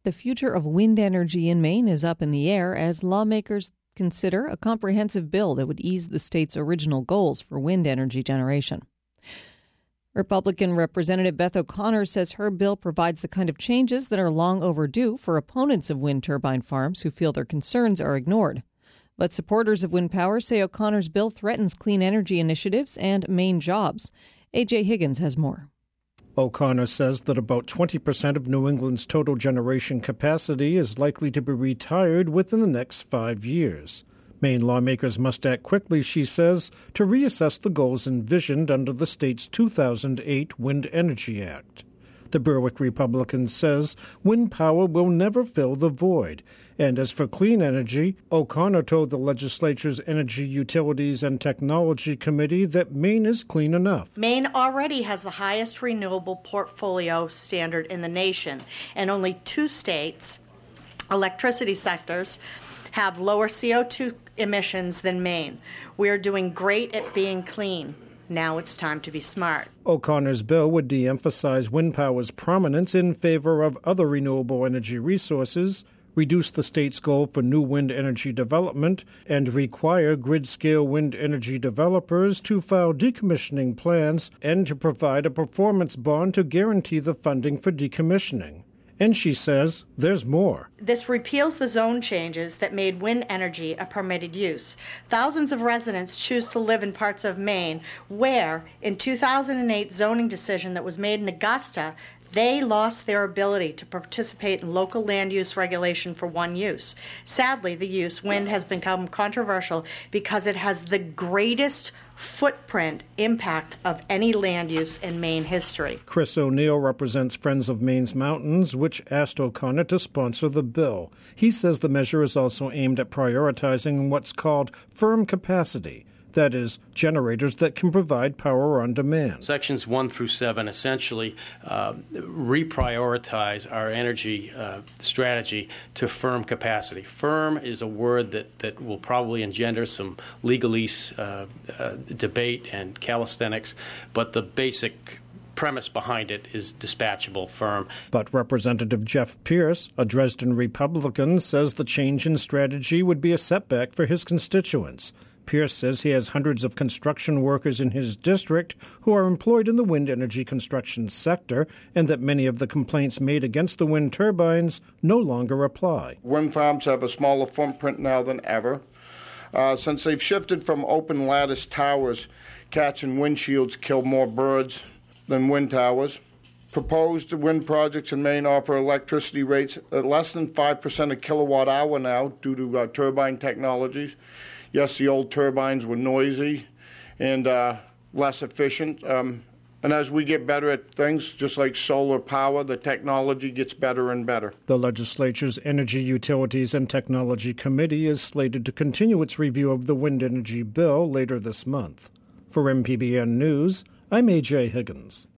The future of wind energy in Maine is up in the air as lawmakers consider a comprehensive bill that would ease the state's original goals for wind energy generation. Republican Representative Beth O'Connor says her bill provides the kind of changes that are long overdue for opponents of wind turbine farms who feel their concerns are ignored. But supporters of wind power say O'Connor's bill threatens clean energy initiatives and Maine jobs. A.J. Higgins has more. O'Connor says that about 20% of New England's total generation capacity is likely to be retired within the next 5 years. Maine lawmakers must act quickly, she says, to reassess the goals envisioned under the state's 2008 Wind Energy Act. The Berwick Republican says wind power will never fill the void. And as for clean energy, O'Connor told the legislature's Energy, Utilities, and Technology Committee that Maine is clean enough. Maine already has the highest renewable portfolio standard in the nation, and only 2 states, electricity sectors, have lower CO2 emissions than Maine. We are doing great at being clean. Now it's time to be smart. O'Connor's bill would de-emphasize wind power's prominence in favor of other renewable energy resources, reduce the state's goal for new wind energy development, and require grid-scale wind energy developers to file decommissioning plans and to provide a performance bond to guarantee the funding for decommissioning. And she says there's more. This repeals the zone changes that made wind energy a permitted use. Thousands of residents choose to live in parts of Maine where, in 2008 zoning decision that was made in Augusta, they lost their ability to participate in local land use regulation for one use. Sadly, the use, wind, has become controversial because it has the greatest footprint impact of any land use in Maine history. Chris O'Neill represents Friends of Maine's Mountains, which asked O'Connor to sponsor the bill. He says the measure is also aimed at prioritizing what's called firm capacity. That is, generators that can provide power on demand. Sections 1 through 7 essentially reprioritize our energy strategy to firm capacity. Firm is a word that will probably engender some legalese debate and calisthenics, but the basic premise behind it is dispatchable, firm. But Representative Jeff Pierce, a Dresden Republican, says the change in strategy would be a setback for his constituents. Pierce says he has hundreds of construction workers in his district who are employed in the wind energy construction sector, and that many of the complaints made against the wind turbines no longer apply. Wind farms have a smaller footprint now than ever. Since they've shifted from open lattice towers, catching windshields kill more birds than wind towers. Proposed wind projects in Maine offer electricity rates at less than 5% a kilowatt hour now due to turbine technologies. Yes, the old turbines were noisy and less efficient. And as we get better at things, just like solar power, the technology gets better and better. The legislature's Energy, Utilities, and Technology Committee is slated to continue its review of the wind energy bill later this month. For MPBN News, I'm A.J. Higgins.